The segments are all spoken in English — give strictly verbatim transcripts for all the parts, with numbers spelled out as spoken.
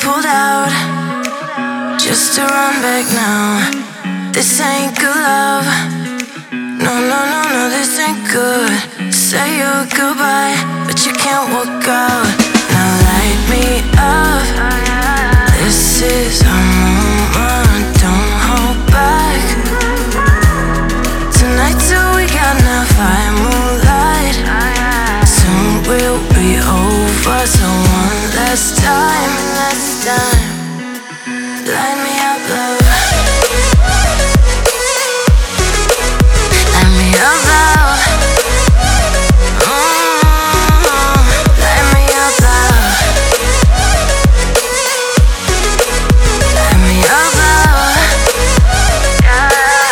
pulled out just to run back now. This ain't good love. No, no, no, no, this ain't good. Say your goodbye, but you can't walk out. Now light me up. This is our moment, don't hold back. Tonight till we got enough fire, moonlight. Soon we'll be over, so one last time, last time. Light me up, love. Light me up, love. Mm-hmm. Light me up, love. Light me up, love. Yeah.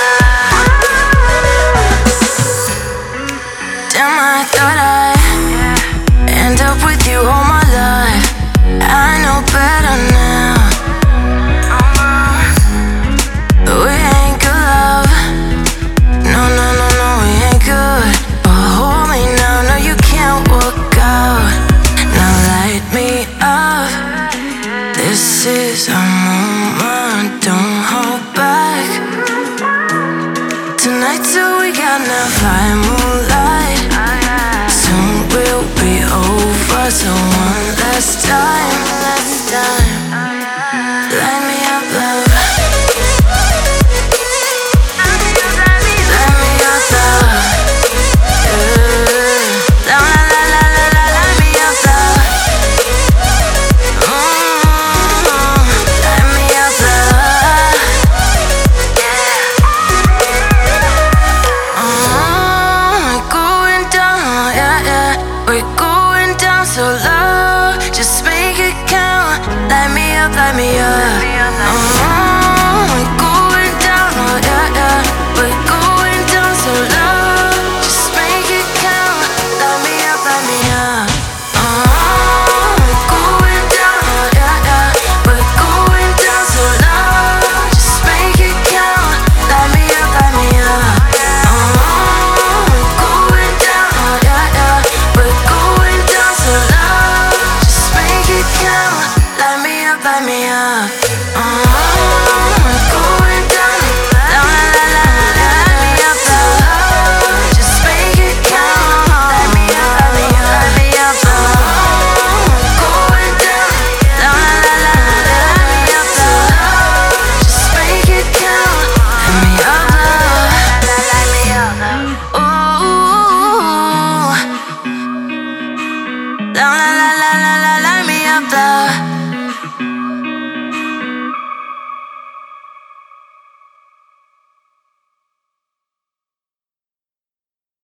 Damn, I thought I'd end up with you all my life. I know better now. We ain't good, love. No, no, no, no, we ain't good. But hold me now, no, you can't walk out. Now light me up. This is our